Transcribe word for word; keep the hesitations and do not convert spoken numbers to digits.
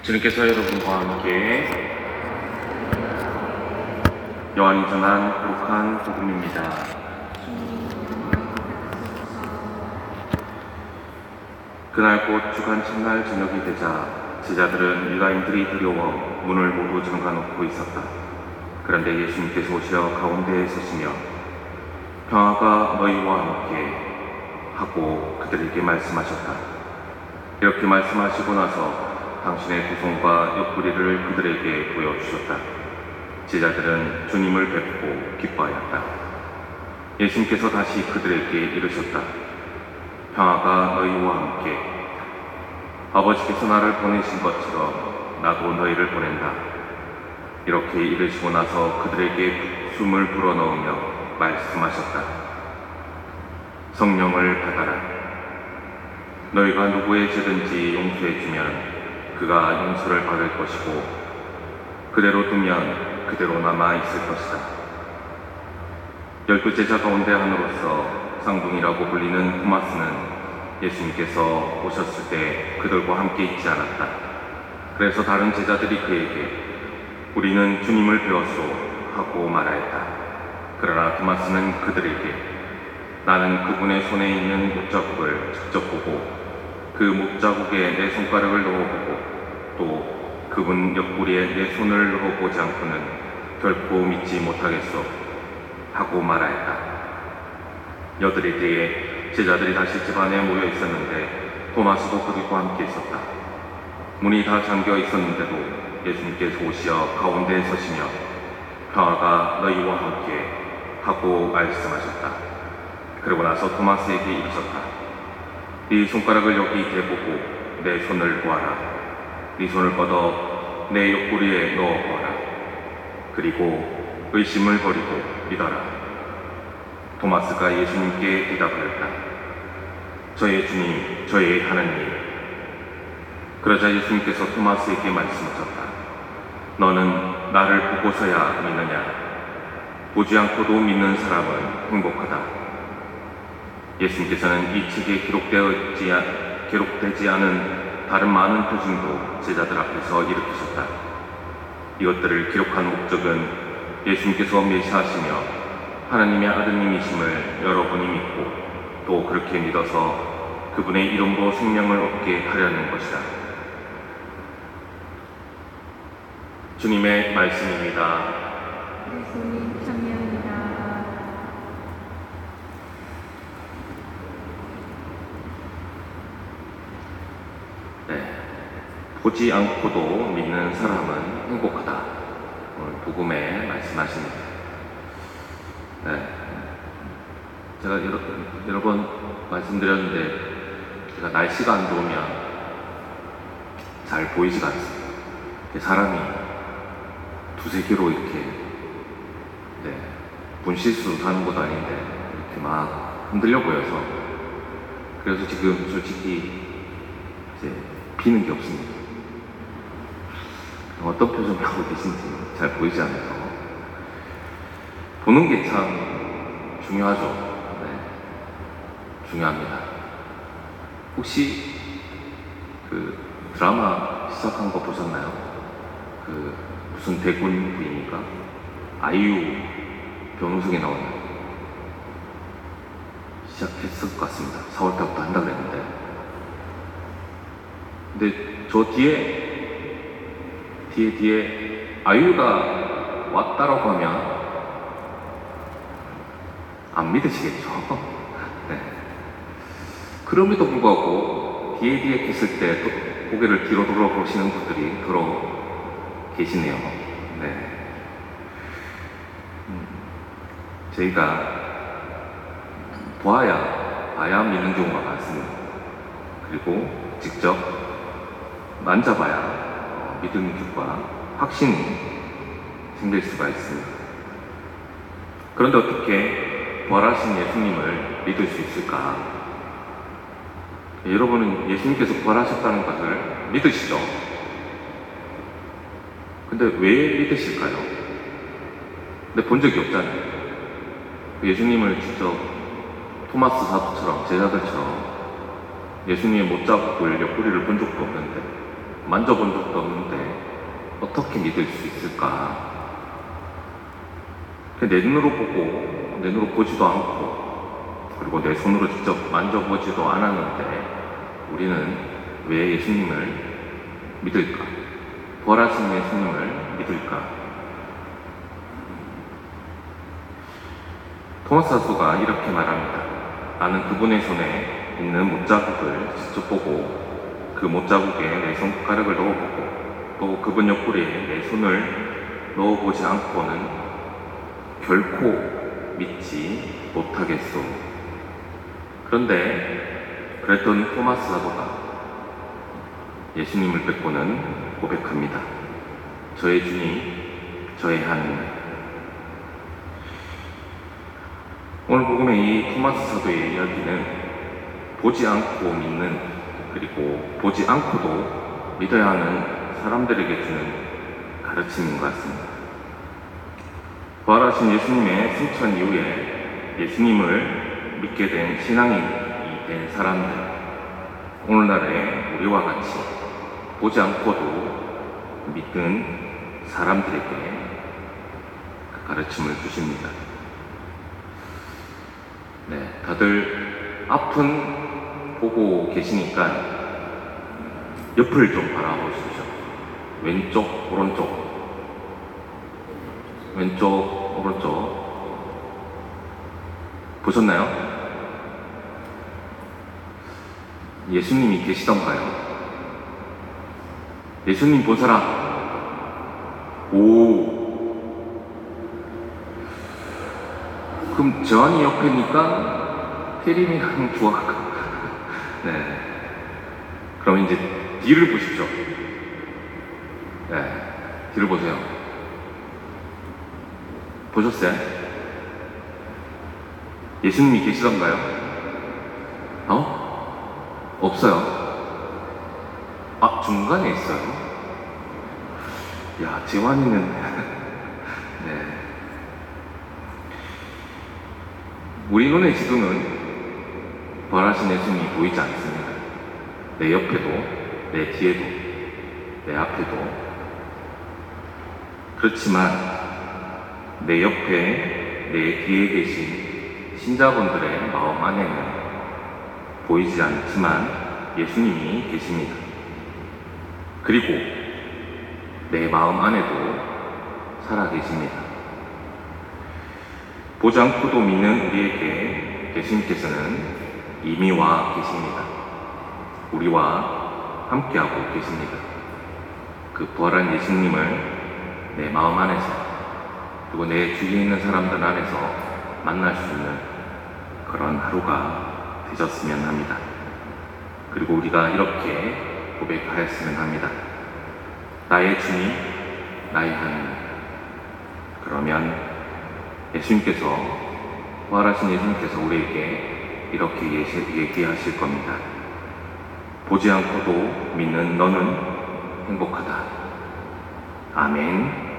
주님께서 여러분과 함께 요한이 전한 거룩한 복음입니다. 그날 곧 주간 첫날 저녁이 되자 제자들은 유다인들이 두려워 문을 모두 잠가놓고 있었다. 그런데 예수님께서 오시어 가운데에 서시며 평화가 너희와 함께 하고 그들에게 말씀하셨다. 이렇게 말씀하시고 나서 당신의 두 손과 옆구리를 그들에게 보여주셨다. 제자들은 주님을 뵙고 기뻐하였다. 예수님께서 다시 그들에게 이르셨다. 평화가 너희와 함께. 아버지께서 나를 보내신 것처럼 나도 너희를 보낸다. 이렇게 이르시고 나서 그들에게 숨을 불어넣으며 말씀하셨다. 성령을 받아라. 너희가 누구의 죄든지 용서해주면 그가 용서를 받을 것이고 그대로 두면 그대로 남아있을 것이다. 열두 제자 가운데 하나로서 쌍둥이라고 불리는 토마스는 예수님께서 오셨을 때 그들과 함께 있지 않았다. 그래서 다른 제자들이 그에게 우리는 주님을 배웠소 하고 말하였다. 그러나 토마스는 그들에게 나는 그분의 손에 있는 못자국을 직접 보고 그 못자국에 내 손가락을 넣어보고 또 그분 옆구리에 내 손을 넣어보지 않고는 결코 믿지 못하겠소 하고 말하였다. 여드리 뒤에 제자들이 다시 집 안에 모여 있었는데 토마스도 그들과 함께 있었다. 문이 다 잠겨 있었는데도 예수님께서 오시어 가운데에 서시며 평화가 너희와 함께 하고 말씀하셨다. 그러고 나서 토마스에게 이르셨다. 네 손가락을 여기 대보고 내 손을 보아라. 네 손을 뻗어 내 옆구리에 넣어보아라. 그리고 의심을 버리고 믿어라. 토마스가 예수님께 대답하였다. 저의 주님, 저의 하나님. 그러자 예수님께서 토마스에게 말씀하셨다. 너는 나를 보고서야 믿느냐? 보지 않고도 믿는 사람은 행복하다. 예수님께서는 이 책에 기록되지, 기록되지 않은 다른 많은 표징도 제자들 앞에서 일으키셨다. 이것들을 기록한 목적은 예수님께서 메시아시며 하나님의 아드님이심을 여러분이 믿고 또 그렇게 믿어서 그분의 이름으로 생명을 얻게 하려는 것이다. 주님의 말씀입니다. 예수님 참여합니다. 네, 보지 않고도 믿는 사람은 행복하다. 오늘 복음에 말씀하십니다. 네, 제가 여러, 여러 번 말씀드렸는데 제가 날씨가 안 좋으면 잘 보이지가 않습니다. 사람이 두세 개로 이렇게 네, 분실수로 사는 것도 아닌데 이렇게 막 흔들려 보여서 그래서 지금 솔직히 이제 비는 게 없습니다. 어떤 표정을 하고 계신지 잘 보이지 않아서 보는 게 참 중요하죠. 네, 중요합니다. 혹시 그 드라마 시작한 거 보셨나요? 그 무슨 대군 부인인가? 아이유 변호석에 나오는 시작했을 것 같습니다. 사월 달부터 한다 그랬는데 근데 저 뒤에 뒤에 뒤에 아이유가 왔다라고 하면 안 믿으시겠죠? 네. 그럼에도 불구하고 뒤에 뒤에 계실 때 또 고개를 뒤로 돌아보시는 분들이 들어 계시네요. 네. 음, 저희가 보아야 봐야 믿는 경우가 많습니다. 그리고 직접 만져봐야 어, 믿음과 확신이 생길 수가 있습니다. 그런데 어떻게 부활하신 예수님을 믿을 수 있을까? 여러분은 예수님께서 부활하셨다는 것을 믿으시죠? 근데 왜 믿으실까요? 근데 본 적이 없잖아요. 예수님을 직접 토마스 사도처럼 제자들처럼 예수님의 못자국을 옆구리를 본 적도 없는데 만져본 적도 없는데 어떻게 믿을 수 있을까? 내 눈으로 보고 내 눈으로 보지도 않고 그리고 내 손으로 직접 만져보지도 않았는데 우리는 왜 예수님을 믿을까? 부활하신 예수님을 믿을까? 토마스 사도가 이렇게 말합니다. 나는 그분의 손에 있는 못자국을 직접 보고 그 못자국에 내 손가락을 넣어보고 또 그분 옆구리에 내 손을 넣어보지 않고는 결코 믿지 못하겠소. 그런데 그랬던 토마스 사도가 예수님을 뵙고는 고백합니다. 저의 주님, 저의 하나님. 오늘 복음의 이 토마스 사도의 이야기는 보지 않고 믿는 그리고 보지 않고도 믿어야 하는 사람들에게 주는 가르침인 것 같습니다. 부활하신 예수님의 승천 이후에 예수님을 믿게 된 신앙이 된 사람들, 오늘날의 우리와 같이 보지 않고도 믿는 사람들에게 그 가르침을 주십니다. 네, 다들 앞은 보고 계시니까 옆을 좀 바라보십시오. 왼쪽, 오른쪽, 왼쪽, 오른쪽 보셨나요? 예수님이 계시던가요? 예수님 본 사람? 오. 그럼 저한이 옆에니까 태림이랑 주아가 네. 그럼 이제 뒤를 보십시오. 네. 뒤를 보세요. 보셨어요? 예수님이 계시던가요? 어? 없어요. 아, 중간에 있어요? 야, 재환이는 네. 우리 눈의 지도는 부활하신 예수님이 보이지 않습니다. 내 옆에도, 내 뒤에도, 내 앞에도. 그렇지만 내 옆에, 내 뒤에 계신 신자분들의 마음 안에는 보이지 않지만 예수님이 계십니다. 그리고 내 마음 안에도 살아계십니다. 보지 않고도 믿는 우리에게 예수님께서는 이미 와 계십니다. 우리와 함께하고 계십니다. 그 부활한 예수님을 내 마음 안에서 그리고 내 주위에 있는 사람들 안에서 만날 수 있는 그런 하루가 되셨으면 합니다. 그리고 우리가 이렇게 고백하였으면 합니다. 나의 주님, 나의 하나님. 그러면 예수님께서, 부활하신 예수님께서 우리에게 이렇게 얘기하실 겁니다. 보지 않고도 믿는 너는 행복하다. 아멘.